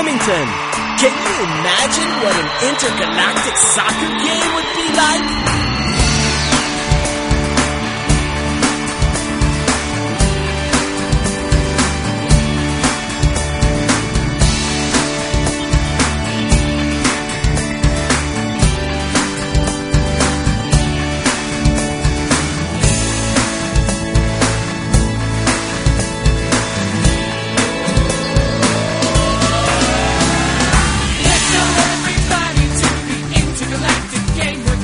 Remington. Can you imagine what an intergalactic soccer game would be?